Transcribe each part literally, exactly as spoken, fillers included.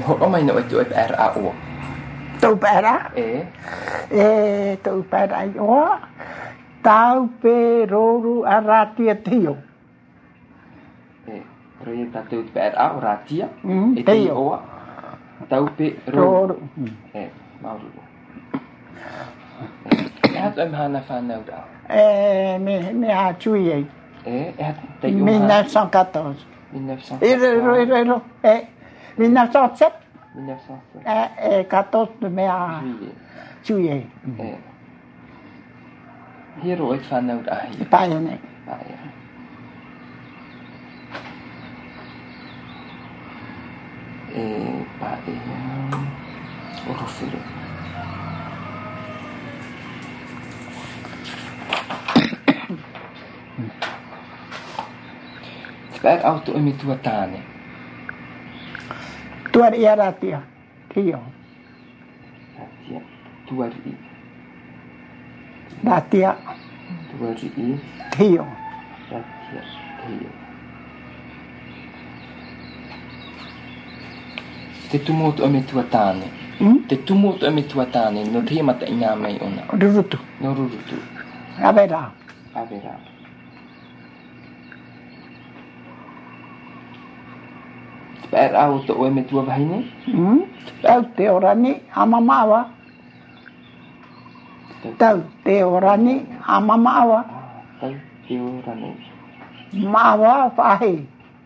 Ho mai no tu per a o. Tu per a? E. E tu per a o. Tau pe roru aratia tio. E proietta tu per a oratia e tio. Tau pe roru. E mauru. Hat em hana fanau da. E me me ha chui e. E hat te mille neuf cent quatorze. mille neuf cent quatorze. E e e e mille neuf cent sept. mille neuf cent sept. E e quatorze me ha chui e. E. Hier ooit fanau da hier. Pa ne. Pa ja. E pa ja. O rofiro. Per auto e mi tua tane. Tua ratia. Tio. Ratia. Tua ri. Ratia. Tua ri. Tio. Ratia. Tio. Te tumoto e mi tua tane. Te tumoto e mi tua tane. No tema te ina mai ona. Rurutu. No rurutu. Avera. Avera. Per auto o me tua vaine? Hm? Tau te orani amamawa. Tau te orani amamawa. Tau te orani. Mawa fahi.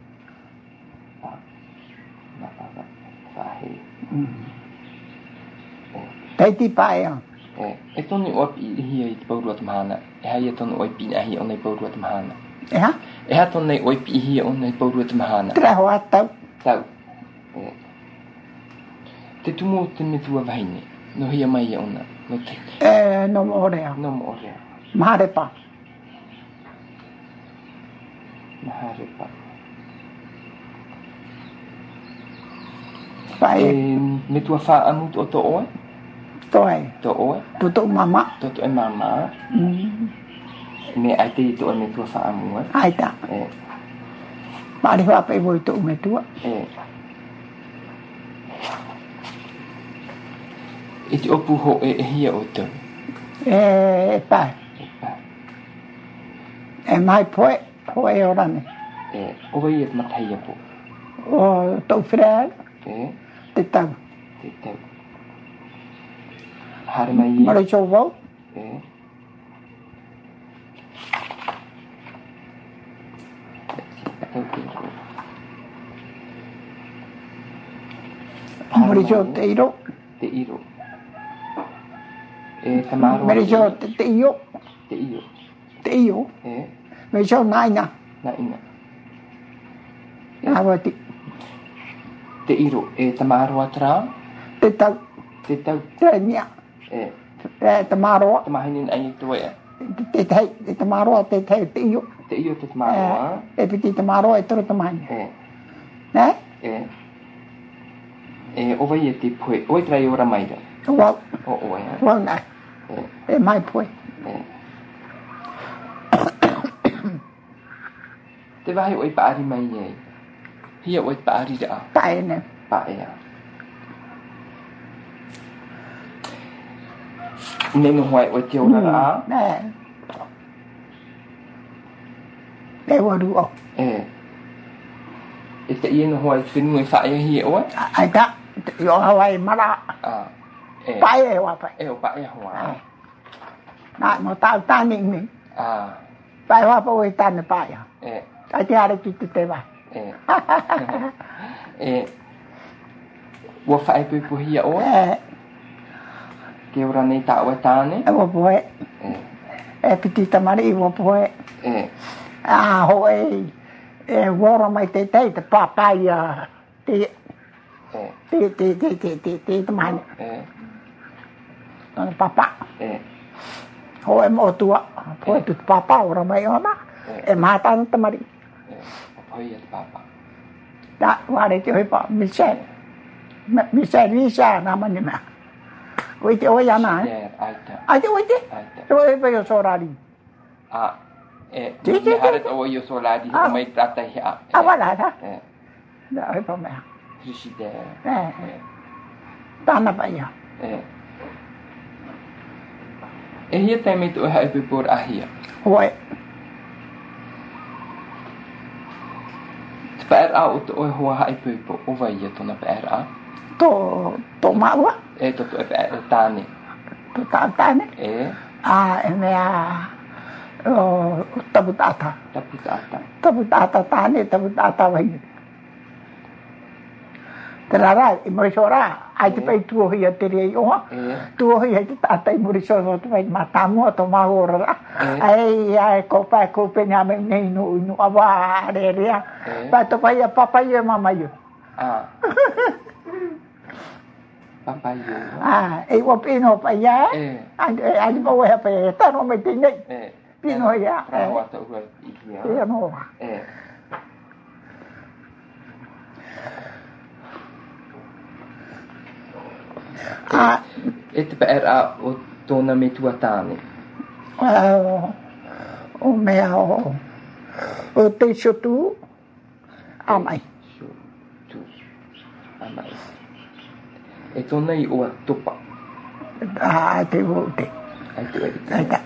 Mawa fahi. Taiti paia. E, e toni o pi hi i paurua tamana. E hai e toni o pi hi o nei paurua tamana. E ha? E ha toni o pi hi o nei paurua tamana. Treho atau. Tau. E. Te tumo te me tua vaine. No hia mai e ona. No te. E no mo orea. No mo orea. Maharepa. Maharepa. Pai. E me tua fa amut o to oe? Toi. To oe? Tutu mama. Tutu e mama. Mm. Me ai te to me tua fa amu e. Aita. E. Mari hoa pe voi tu me tua. E. E te opu ho e e hia o te. E pai. E pai. E mai poe. Poe orane. E. Oi e matai apu. O tau frel. E. Te tau. Te tau. Hare mai. Mari chou vau. E. Tau te ro. Mari chou te iro. Te iro. E tamaro. Mari chou te te io. Te io. Te io. E. Mari chou naina. Naina. Awati. Te iro. E tamaro atra. Te tau. Te tau. Te nia. E. E tamaro. Tamahinin ai tu e. Te te te tamaro te te te io. Te io te tamaro. E piti tamaro e toro tamani. E. Ne? E. E o vai e te poi. Oi trai ora mai da. Wau. O o e. Wau nai. E. E mai poe. E. Te vai oi pari mai e. Hia oi pari da. Pai ne. Pa e. Nengo hoai oi te ora a. Ne. E waru o. E. E te ieno hoai whinu e whae hia oi. Ai ta. Yo Hawaii mara. A. E. Pai e wa pai. E o pa e hoa. Na no tau tani ni. A. Pai wa pa oi tani pai. E. Ai te are ki te vai. E. E. Wa whae pui pu hia oi. E. Ke ora nei ta o tane. E wa poe. E. E piti tamari i wa poe. E. A ho e. E wora mai te te te papai a. Te. E. Te te te te te te te mani. E. Tona papa. E. Ho e mo tua. Poe tu papa ora mai ona. E matan tamari. E. Poi e papa. Da ware te hoi pa Michel. Michel Lisa na mani ma. Oi te oi ana. E. Aita. Ai te oi te. Aita. Oi pe yo sorari. A. E. Ti, ti, Me ti. hare o io soladi o mai trata hia. A wala ta. E. Da hoi pa me. frigidaire. Eh. Tana pa ia. Eh. E hia taime tu hai pe por ahia. Oi. Per a o to ho hai pe po o vai to na per a. To to mawa. E to to e tani. To ta tane. E. Ah, e mea o tabutata. Tabutata. Tabutata tane tabutata vai. Terara i morisora ai te pai tu hi te rei o. Tu hi te tata i morisora tu vai matamu to mahora. Ai ai ko pa ko pe nya me nei no no ava re re. Pa to pai papa e mama yo. Ah. Papa yo. Ah, e o pino pa ya. Ai ai mo e pa ta no me te nei. Pino ya. Ah, wa to go i ya. E no. Eh. Ah, e te per a o tona me tua tane. Uh, o mea o o te shotu amai. Shotu amai. E tona i o topa. Ah, te vote. Ai te ai. Ai ta.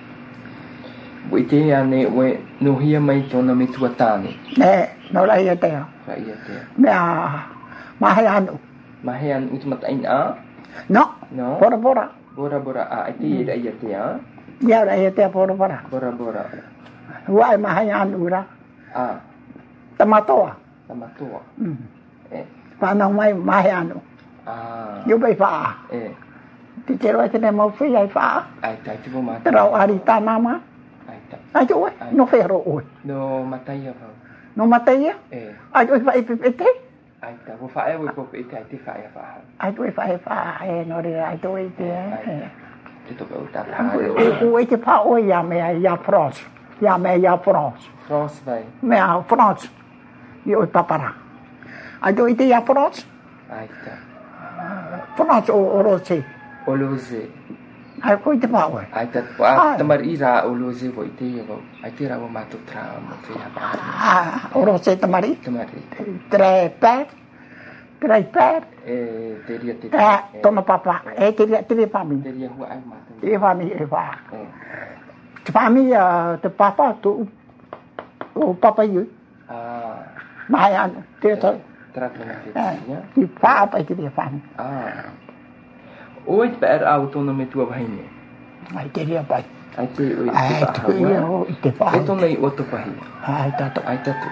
Oi te ane we no hia mai tona me tua tane. Eh, no la ia te. Fa ia te. Mea mahe anu. Mahean utmat ain a? No. No. Bora bora. Bora bora a ai te ia ia te a. Ia la ia te bora bora. Bora bora. Wai mahe anu ra. Ah, Tamatoa. tamatua. Mm. Eh. Pa no mai mahe anu. Ah. Yo bai fa. Eh. Ti te ro te mo fi ai fa. Ai tai te bo mata. Te rau ari ta mama. Ai ta. Ai tu no ferro oi. No matai va. No matai. Eh. Ai oi fa e te. Ai ta bo fa e wo po pe tai te fa ia fa. Ai tu fa fa e no re ai tu e te. Te to go ta. O e te pa o ia me ia France. Ia me ia France. France vai. Me a France. Io e papara. Ai tu e te ia France. Ai ta. France o o roce. Oloze. Ai ko te pa o. Ai ta pa tamar ira oloze vo te vo. Ai te ra vo mato tra mo te ha pa. Ah, o roce tamari. Tamari. Tre per. Tre per. Eh, te ria te. Eh, toma papa. E te ria te ria pa mi. Te ria hu ai mata. E fa mi e fa. Eh. Te pa mi te papa tu. O papa io. Ah. Mai an te to. Trato na te. Eh, ti fa pa te ria fa. Ah. Oit per auto no me tua vaine. Ai te ria pa. Ai te oi. Ai te io te fa. E to nei oto pahi. Ai ta to. Ai ta to.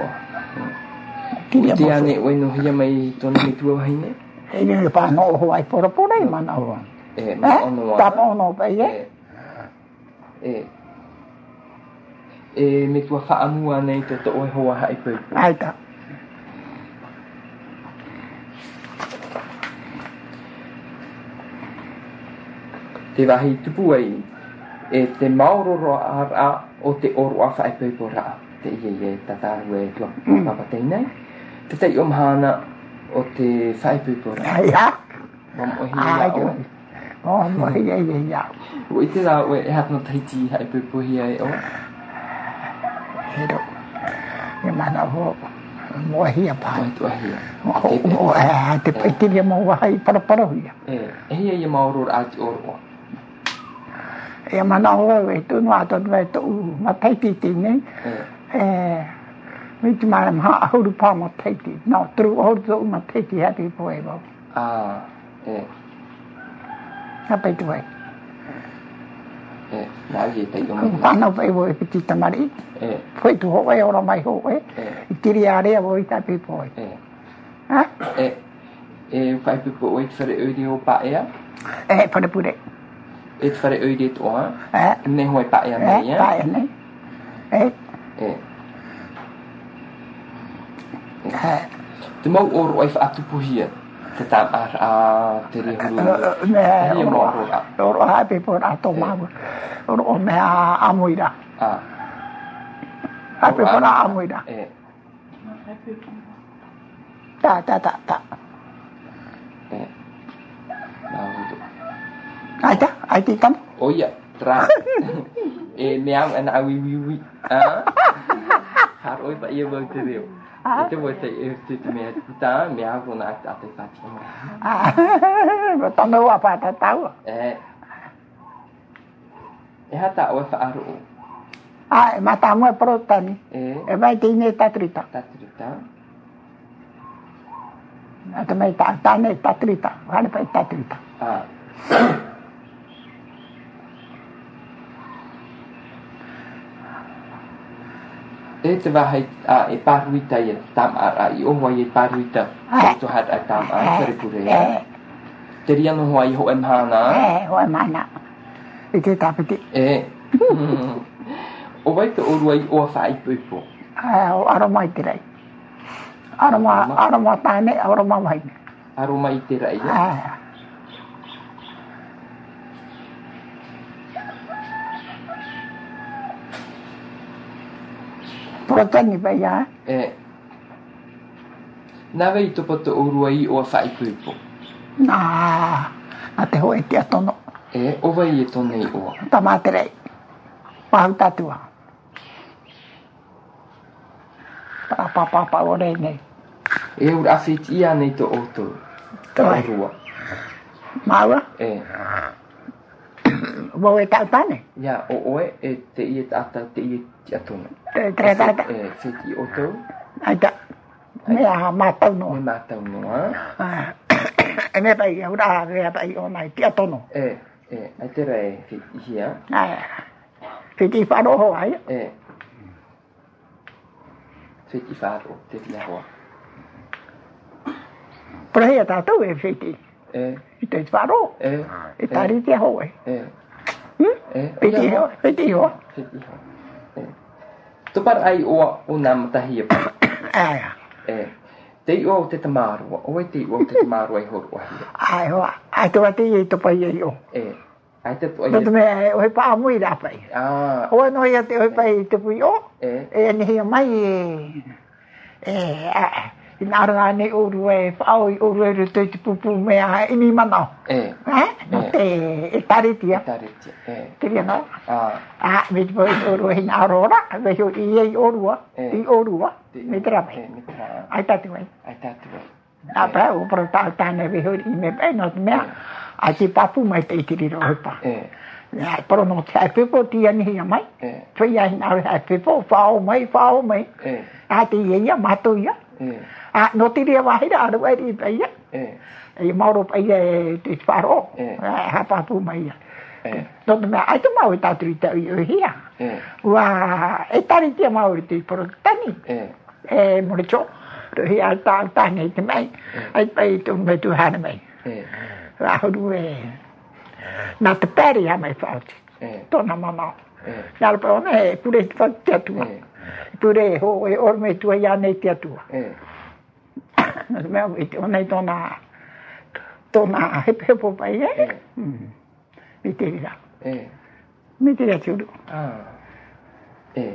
Ti ria Te ane oi no hia mai to no me tua vaine. E ni pa no ho ai por por ai mana o. Eh, Eh, no no. ta po no pa ye. Eh. E me tua fa amua nei to to oi hoa hai pe. Ai ta. Te wahi tupu ai e te mauro roa a o te oro a whae pēpo raa te ie ie tataru e tua papatei nei te tei omhana o te whae pēpo raa Ai ha. mam o hi Ai ia o o mo hi ai ai ya. o i te rā ue e hapna taiti hae pēpo hi ai o Hero. Ye mana ho mo hi pa. mai tua hi Mo eh te pe te mo ai para para hi. e e hi ia mauro raa te oro E mana ho e tu no ato me tu ma tai ti ti ne. Eh mi ti ma ma ho ru pa ma tai ti. No tru ho zo ma tai ti ha ti po e bo. ah e Ha pe tu ai. e nā i e tei o Pa no pe bo e ti tamari. e Foi tu ho e ora mai ho e. I tiri are bo i ta pe po e. e Ha? e e whae pēpo o i te whare uri o pa ea Eh pa pure. e te whare uri e toa Eh ne hoi pa ea nei eh pa e ne. Eh e eh te mau oro ai whaatupuhia te tam ar a te rehuru me Hia mo oro a oro ha pe po a to ma. Oro me a amuira. a Ha pe po a amuira. e Ta ta ta ta. e nā hudu Ai ta, ai ti tam. o ia tra e me am ana wi wi wi a har oi pa ia mo te reo. Te mo te e te te mea puta, mea ko na a te pati mo. Ah, mo tono wa pa ta tau. Eh. E hata o fa aro. Ah, ma ta mo protani. Eh. E vai te ne tatrita. Tatrita. Ata mai ta ta ne tatrita. Vale pa tatrita. Ah. E te wahai a e paruita i tam a i o mai e paruita to hat a tam a kere pure e te ria no hoi ho em hana e ho em hana i te tapiti e o vai te orua i o whai puipo e o aroma i te rei aroma aroma tane aroma mai aroma i te rei e Protani pa ia. Eh. Nava i topa te orua i o whai puipo. Nā, a te hoe te atono. Eh, o vai e tone i o. Tamaterei. Pahau tatua. Papa papa o rei nei. E ura awhiti ia nei to oto. Te orua. Maua? Eh. Wau e tautane? Ia, o oe e te i e tata te i e te atona. Te tre tata? E whiti oto. Aita. Mea mātau noa. Me mātau noa. E me pai e ura rea pai o nai te atono. E, e, ai te rei whiti hia. Ai. Whiti wharoho ai. E. Whiti wharo, te ria hoa. Prehea tātou e whiti. E. I te wharo. E. E tari te hoe. E. E. Whiti ho. Whiti ho. Whiti ho. E. Tupar ai oa o nā matahia pa. Ai. E. Te i o te tamarua. O e te i o te tamarua i horu ahia. Ai hoa. Ai toa te i topa i e o. E. Ai te tua i. Toto mea e ohe paa mui rā pai. Ah. Oa no ia te ohe pai te pui o. E. E nehi mai e. E. I nāranga ne uru e whao i uru e ruto i te pupu mea imi manao. E. Eh? No te e taritia. Taritia. E. Te ria no? Ah. Ah, me te pui uru e hina arora. Me hio i e i orua. I orua. Me te rapai. E. Me te rapai. Ai tatu mai. Ai tatu mai. Nā pēr o pro tāu tāne we hori i me pēr no te mea. Ai te papu mai te itiri rohe pa. E. Ai pro no te ai pepo ti anihi a mai. E. Tui ai nā ai pepo. Whao mai, whao mai. E. Ai te ia ia matu ia. E. Ah, no te ria wahira aru ai ri pa ia. E. E mauro pa ia e te wharo. E. Ai ha papu mai ia. E. No te mea ai te mau i tāturi te i o hia. E. Ua e tari tia mauri te i poro tani. E. E moricho. Rohi ai tāu tāne te mai. Ai pai tu me tu hana mai. E. Ua horu e. Nā te pēri ha mai whauti. E. Tōna mamau. E. Nāra pa ona e pure te whauti te atua. E. Pure e ho e orme tua ia nei te atua. E. Nā te mea i te ona i tōna tōna hepe hepo pai e. Mi te rira. E. Mi te rira tiuru. Ah. E.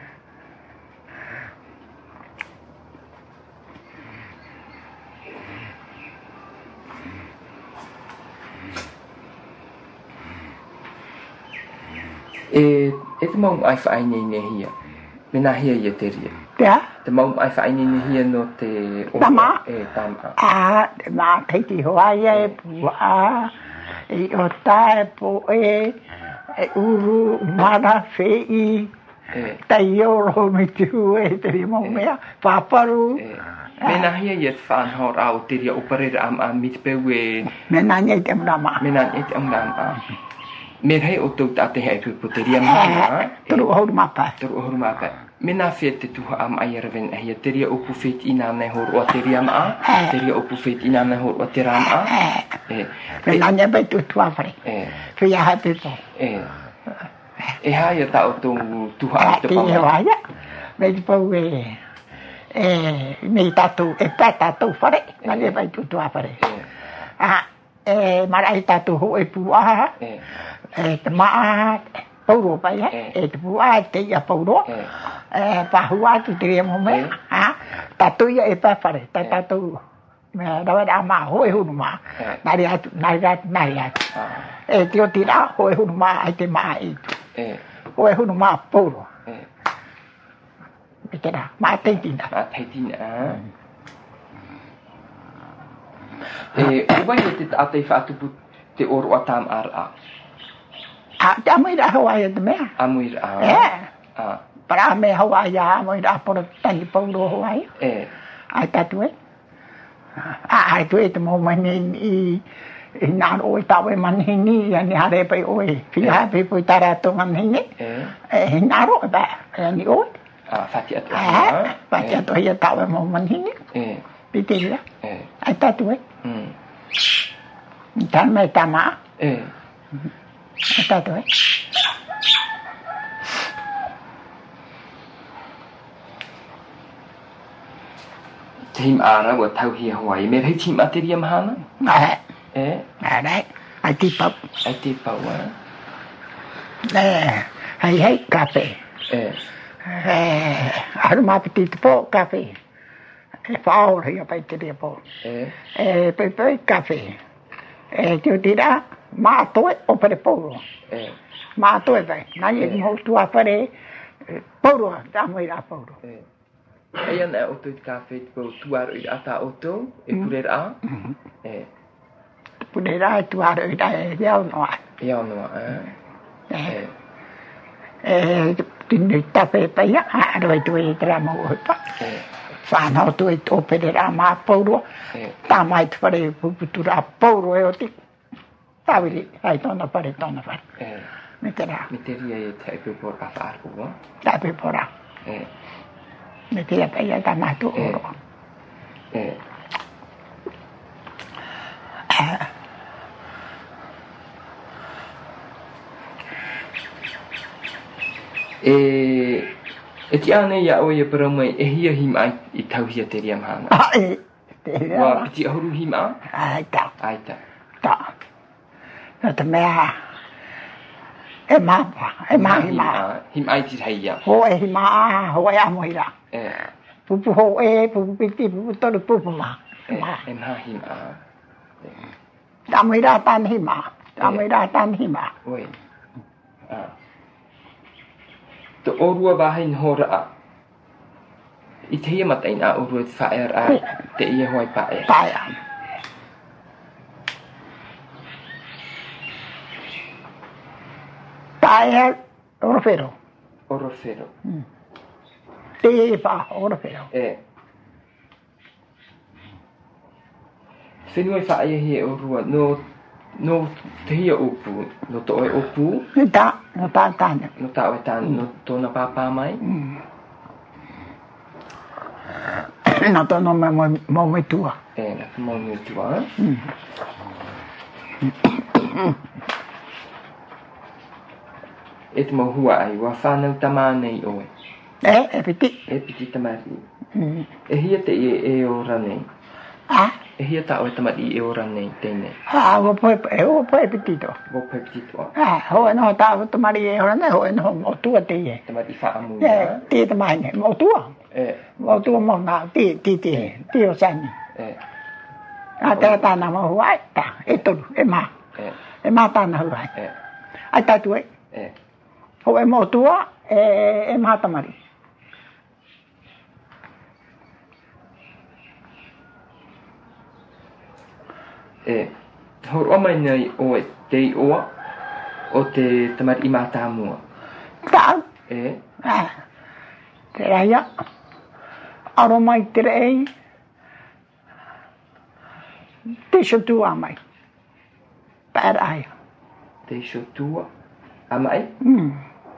E, e te mau ai whaai nei ne hia. Me nā hia i te ria. Tea? Te mau ai whaai nei ne hia no te... Tama? E, tama. A, te mā teiti hoaia e pua, e o tae po e, e uru, mara, whei, E. tai oro me te hu e te ria mau mea, pāparu. E. Me nā hia i e whanhor au te ria oparera am a mit peu e... Me nā nei te mrama. Me nā e te amram a. Me rei o tau tā te hei pupu te ria mara. Turu horu mapa. Turu horu mapa. Me nā whea te tuha am ai arawen ahia. Te ria upu whet i nā nei horu a te ria maa. Te ria upu whet i nā nei horu a te rā maa. E. Me nā nei pai tu tuawhare. E. Whia hai pipo. E. E haia tā o tō tuha am te Te pama. e hoaia. Me te pau e... E... Me tātou, e pā tātou whare. Nā nei pai tu tuawhare. E. Ah, e marai tātou ho e pua. E. E te maa, pauro pai, eh? E te pua, te ia pauro. E pahua tu te rea mo mea. Tātou ia e pāwhare. Tā tātou, me rawa rā maa, hoe hunu maa. Nāri atu, nāri atu, nāri atu. E te o tira, hoe hunu maa, ai te maa e tu. Hoe hunu maa pauro. Mikira, maatetina. Maatetina. E vai te ate fatu te oro atam ara. Ah, amuira Hawaii de mea. Amuira. Eh. Ah. Para me Hawaii amuira por tani paulo Hawaii. Eh. Ai tatue. Ah, ai tu te mo mani i na o tawe manhini ya ni hare pe oi. Fi ha pe po tarato manhini. Eh. Eh, na ro ba. Ni o. Ah, fati atu. Ah, fati atu ya tawe mo manhini. Eh. Pitilla. Eh. Ai tatue. Hmm. Tan me tama. Eh. Tato eh. Team ara wa tau hi Hawaii me hei team ateriam hana? Eh. Eh. À đấy, ai tiếp tục. Ai tiếp tục á. Nè, hay hay cà phê. Eh. Eh, aroma petit po cà phê. Phao thì phải chơi po. Eh. Eh, pe pe cà phê. Eh, chú đi đã. Ma tối o per polo. Eh. Ma tối vậy, nãy giờ ngồi tua phải đấy. Polo, ta mới ra polo. Eh. Ayan na auto cafe po tuar id ata auto e puder a. Eh. Puder a tuar id a yao no. Yao no a. Eh. Eh, tin ta pe pe ya a rồi tôi tra mo pa. Eh. Fa no tôi to puder a ma polo. Eh. Ta mai fare putura polo e oti. Tabili, hai tonna fare tonna fare. Eh. Metterà. Metteria e te pe por a far po. Da pe porà. Eh. Metteria pe ya tamato oro. Eh. Eh, e ti ane ya o ye pero mai e hia him ai I tau hia te riam hana. Ah, e. Wa piti ahuru him a? Ai ta. Ai ta. Ta. Na te mea. E ma pa, e ma hi ma. Him ai ti hai ya. Ho e hi ma, ho e amo ira. Eh. Pupu ho e, pupu piti, pupu tolu pupu ma. Eh, em ha him a. Ta mo ira tan hi ma. Ta mo ira tan hi ma. Oi. Ah. To orua ba hin hora a. I te ia matain a orua te whaer a te ia hoi pae. Pae a. Pae a orofero. Orofero. Te ia pa orofero. Eh. Whenua i whae he orua no no te hia upu. No to e upu. No ta, no ta tana. No ta oe tāna no tōna pāpā mai. No to no me mo me tua. Eh, na ka mau nui tua. E te mau hua ai, wa whanau tamā nei oe. Eh, e piti. E piti tamari. E hia te e e ora nei. Ah? E hia ta oe tamari e ora nei tēnei. Ah, wo poe, e wo poe piti to. Wo pai piti toa. Ah, ho no ta wo tamari e ora nei, ho no mo tua te e. Tamari wha amu Eh, na. ti te mai ne, mo tua. Eh, Mo tua mo na, ti, ti, ti, ti o sani. eh, Ah, te ta na mo huai, ta, e tolu, e ma. eh, E ma ta na huai. eh, Ai ta tu e. eh. Ho e mo tua, e, e ma tamari. Eh, hor o mai nei oe te oa o te tamari I mata mua. Ta, Eh, ah, te raya. Aro mai te rei. Te so tua mai. Per ai. te sho tua. Amai? Hmm.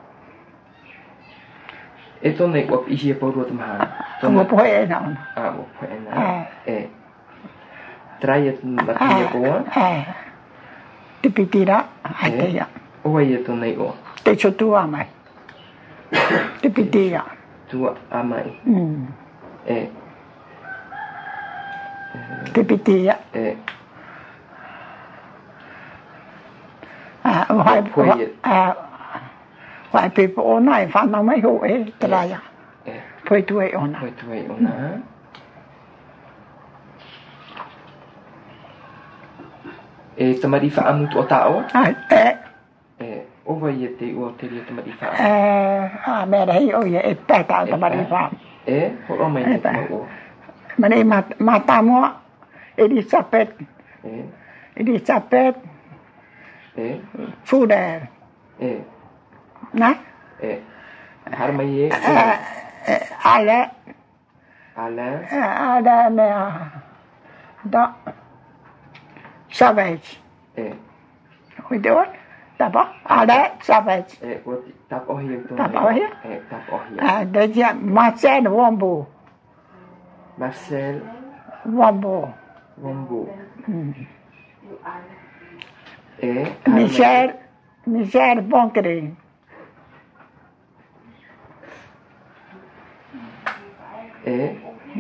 E tōnei wap ihi e paurua tamahana. Mo poe e na. Ah, wap e na. Ah. Eh. Trai e mati e koa. Eh. Te pitira, ai te ia. Oa i e tōnei oa. Te so tua mai. Te pitira. Tua amai. Hmm. Eh. Te pitira. Eh. Ah, o hai Poe e. ah. Wai pe po ona e whanau mai ho e te raya. Eh. Poe tu e ona. Koe tuai ona. E tamari wha amu tu o tāo. Ai, e. Eh. Owa i e te ua o te ria tamari wha? Eh, a mea rei o ia e pētā tamari wha. E, ho o mai te tamau o? Mane mātāmoa, Elisabeth. E. Elisabeth. E. Fuder. E. Nā? E. Harmai e? Ale. Ale. Ale mea. Da. Savage. E. Oite o? Tapa? Ale, Savage. E, o tap ohi e tōna. Tap ohi? E, tap ohi. Ah, dejia Marcel Wambu. Marcel Wambu. Wambu. Mm. E. Michel, Michel Bonkering. E.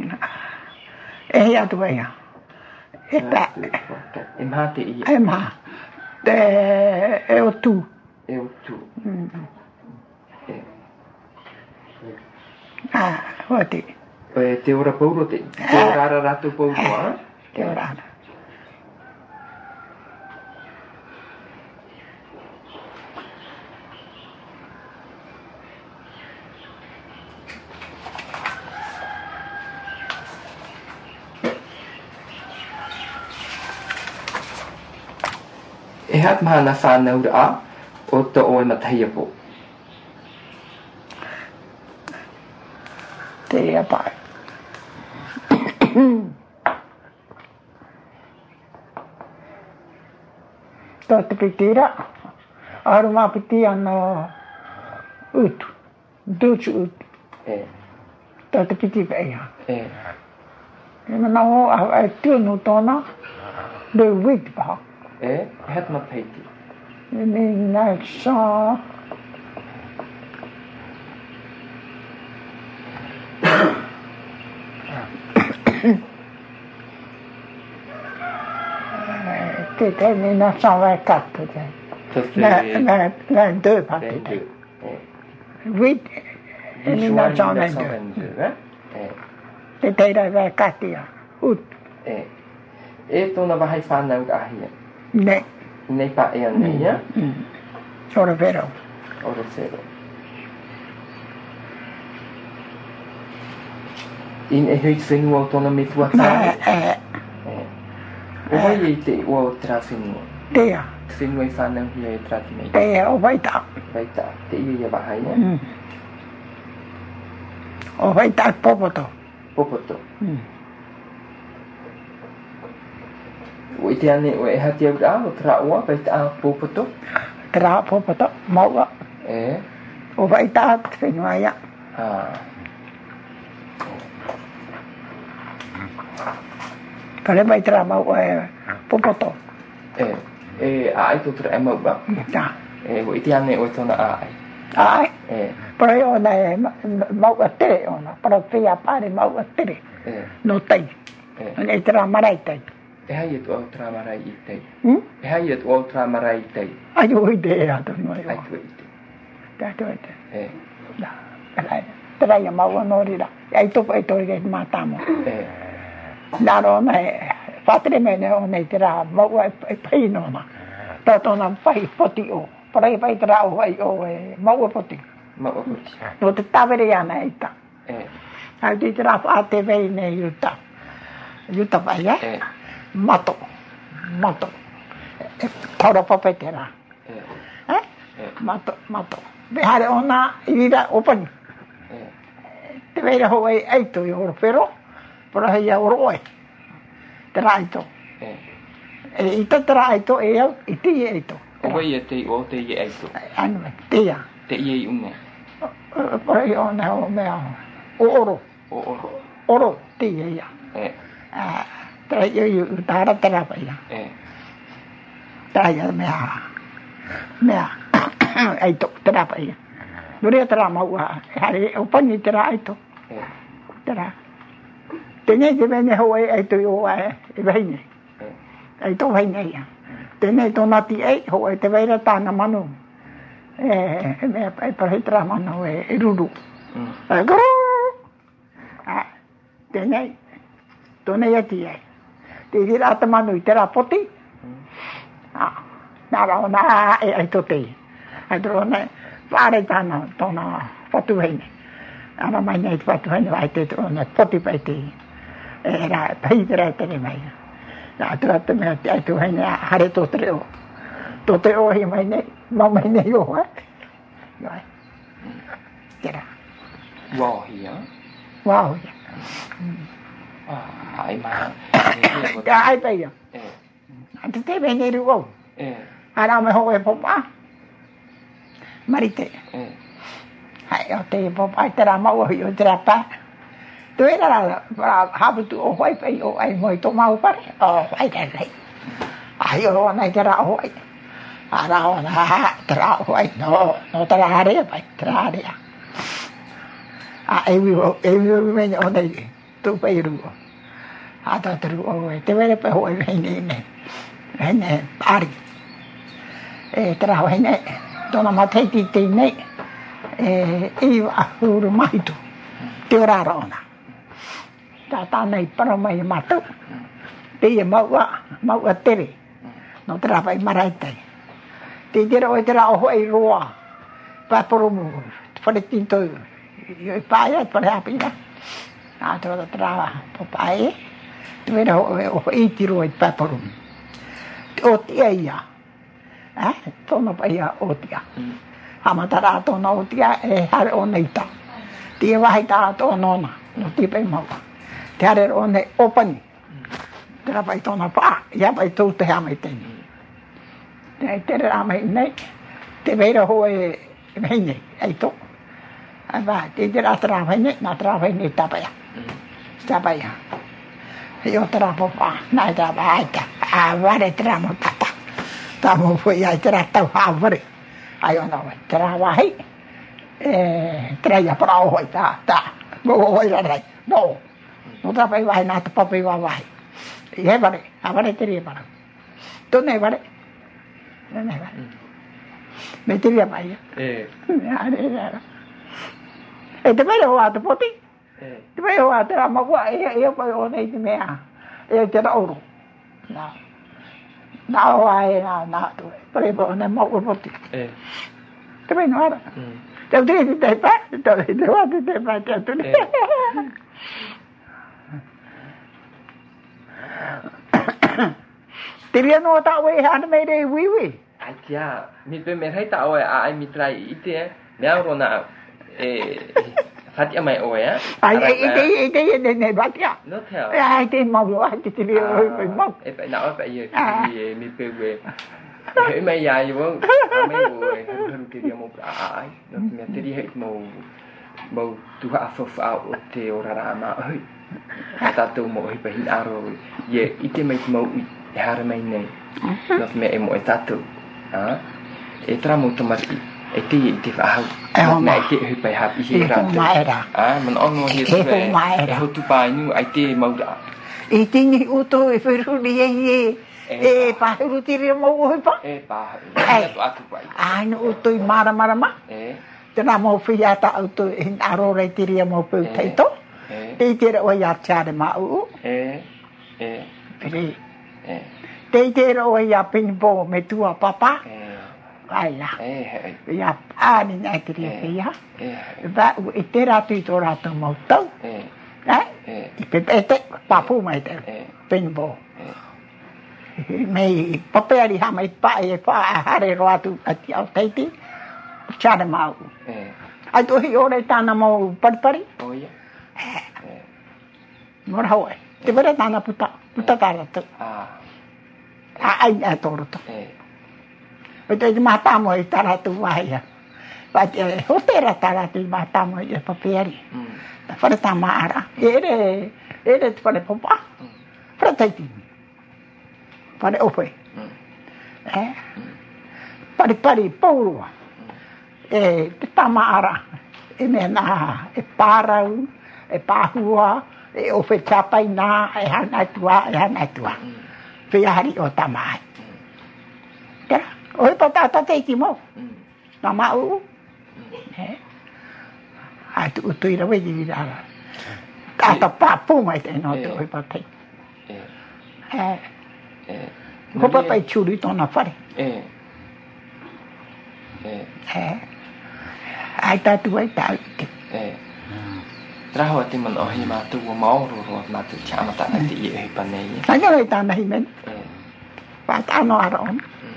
E ia tu ia. E pa. E mha te ia. E mha. Te e o tu. E o tu. Mm. E. Ah, oti. E te ora pauro te. Te ora ara ratu pauro, ah? Te ora ara. E hat maha na whanau raa o te oe matahia po. Te ia pai. Tō te pitira, aru mā piti ana utu, duchu utu. E. Tō te piti peia. E. E mana o a tūnu tōna, le wit paha. E, hat ma peiti. E me nai sā. Te te me na sā vai kato te. La, la, la deux pati te. Wit, e me na sā vai deux. Te te rai vai katia, ut. E. E tōna wahai whanau ahia. Ne. Nei pa e anei, ia? Ora vero. Ora vero. In e hui whenua o tōna me tua tāre? E. O vai e te ua o tra whenua? Tea. Whenua i whanau hia e trati nei? Tea, o vaita. Vaita, te ia ia wahai, ia? O vaita popoto. Popoto. O i te ane o e hati au rā o tra ua, vaita a popoto? Tra popoto, maua. E? O vaita whenua ia. Ah. Kare mai tra maua e popoto. E, e a ai tō tra e maua? Ta. E, o i te ane o e tōna a ai? A ai? E. Para e ona e maua tere ona, para whia pare maua tere. E. No tei. E. E tra marai tei. E hai e tu au tra marai i tei? Hmm? E hai e tu au tra marai i tei? Ai ui te e ato noi o. Ai tu i tei? Te ato e te. E. Da. Trai. Trai a maua norira. Ai topo e tori ke mātamo. E. Naro na e whatere mene o nei te rā maua e pai nona. Tato na whai poti o. Para i pai te rā o whai o e maua poti. Maua poti. No te tawere ana e ta. E. Ai te te rā whaate vei ne yuta. Yuta pai e. E. Mato. Mato. E taura pape te rā. E. Eh? Mato. Mato. Behare ona i rira opani. E. Te veira ho e eito i oro pero. Para hei a oro oe. Te rā eito. E. E i ta te rā eito e au i te i eito. O wai e te o te i e aito? Anu me, te ia. Te i e unge? Para hei o ne o mea o oro. O oro? Oro te i ia. E. Te rā i u tāra te rā pai ia. E. Te rā ia mea. Mea. Eito, te rā pai ia. Nurea te rā maua. Hare o pani te rā eito. E. Te rā. Te nei te mene ho e eito i o e. E veine. E. Eito veine ia. Te nei tō nati e ho e te veira tāna manu. E, e mea e parahitra manu e, e ruru. Mm. E grrrr. A, te nei. Tō nei ati e. Te hira ata manu i te rā poti. Mm. A, nā rao nā e aito te. Ai tō nei. pare tana tona fotu hene ana mai nei fotu hene vai te tona poti pai te era pai era te mai na trata me te tu hene hare to treo to te o hi mai nei ma mai nei o ha vai era wow hi ha wow ah ai ma ya ai pai ya eh ante te vene ru o eh ara me ho e popa marite eh hai o te popa tera mau o tera pa tu era la habu tu o vai pai o ai moi to mau pa o ai ka ai ai o na tera o ai ara o na tera o ai no no tera hare pai tera hare a ai vi o ai vi me o dai tu pai ru a ta tru o te vere pa o ai ne ne ne pari e tera o ne dona matei ti ti ne e i a huru mai tu te ora rona ta ta nei para mai matu te mau a mau a tere no tra vai maraita te dira o tera o ai roa pa por mu fare tinto io pa ya para apina a tra tra po pai te vera o i tiro i pa por o tia ia eh tono pa ia o tia amatara to no tia e har o neita te vai ta to nona no ti pe mau te are o ne open tra vai to na pa ya vai to te ha mai te te te ra mai ne te vera ho e vene ai to ava te te ra tra vai ne na tra vai ne ta pa ya ta pa ya io tra po pa na ta vai ta a vare tra mo ta ta ta mo foi ai tra ta ha vare ai ona vai tra vai e tra ya pra ho ta ta mo vai ra dai no no tra vai vai na ta pa vai vai e vare a vare te ri para to ne vare ne ne vare me te ri vai eh e te vere ho ata poti eh te vere ho ata ma qua e io poi ho nei te mea e te da oro na na ai na na tu pre po ne mo ko poti eh te vere no ara te uti te pa te te va te pa te tu te ria no ta we han me de wi wi ai tia mi pe me hai ta o ai mi trai ite me ro na e fati mai o ya ai ai ai ai ne ba tia no theo ai te mo lo ai te ria pe mo e pe na o pe ye mi pe we e mai ya yo mai wo han te ria mo ai no me te ria mo mo tu ha fo fa o te ora ra ma ai ta tu mo i pe hin aro ye ite mai mo i har mai nei no me e mo ta tu ah e tra mo to mari e te te fa ha na te hi pe ha i ra ah man on no hi te e ho tu pa nu ai te mo da e te ni o to e fe ru ni e e pa ru ti ri mo o pa e pa e to atu pa ai no to i mara mara ma e te na mo fi ya ta o to in aro re ti ri mo pe te to te te ro ya cha de ma u e e e te te ro ya pin bo me tu a papa ai la eh ya ani na te ri ya va e te ra tu to ra to mo to eh eh i pe pe te pa pu mai te pin bo me paperi ha mai pa e pa hare ro atu ati au te ti cha de ma u eh ai to hi ore ta na mo par pari oh ya eh mor hawe te vera ta na puta puta ta ra to ah ai a to ro to eh Betul mata mo itara tu wahya. Pat hotera tara tu mata mo e paperi. Fare tamara. Ere ere fare popa. Fare taiti. Fare ofe. Eh. Fare pari polo. E tamara. E mena e parau e pahua e ofe tapaina e hanatua e hanatua. Fiari o tamai. Oi pa ta ta te ki mo na ma u eh ai tu tu ira we di ra ta ta pa pu mai te no te oi pa te eh eh ko pa pa churi to na fare eh eh eh ai ta tu ai ta e traho ti man ohi ma tu mau ro ro ma tu chama ta ti e pa nei ta ngai ta nei men pa ta no aron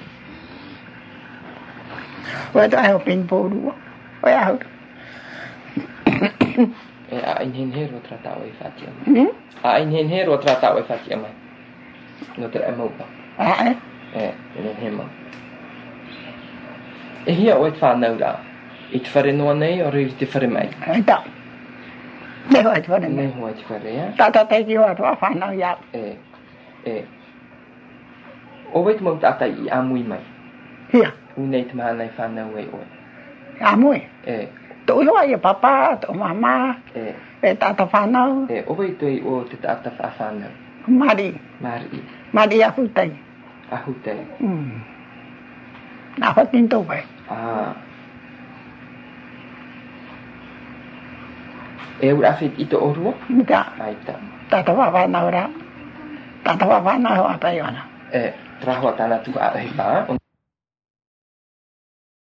wa ta ho ping po du wa ya e a in hin hero trata o fati a in hin hero trata o fati ma no te amo pa a e e in hema e hier ooit van nou da it fare no nei o ri ti fare mai ta me ho et fare nei ho et fare ya ta ta te ki ho to fa no ya e e o wait mo ta i amui mai hia u nei te mana fa no we o amui e to yo ai papa to mama e e ta ta fa no e o wait toi o te ta ta fa no mari mari mari a futai a hutai mm na fa tin to vai ah e ura fit ito orua ta ai ta ta ta va na ora ta ta va na ho apa yo na e traho ta na tu a e pa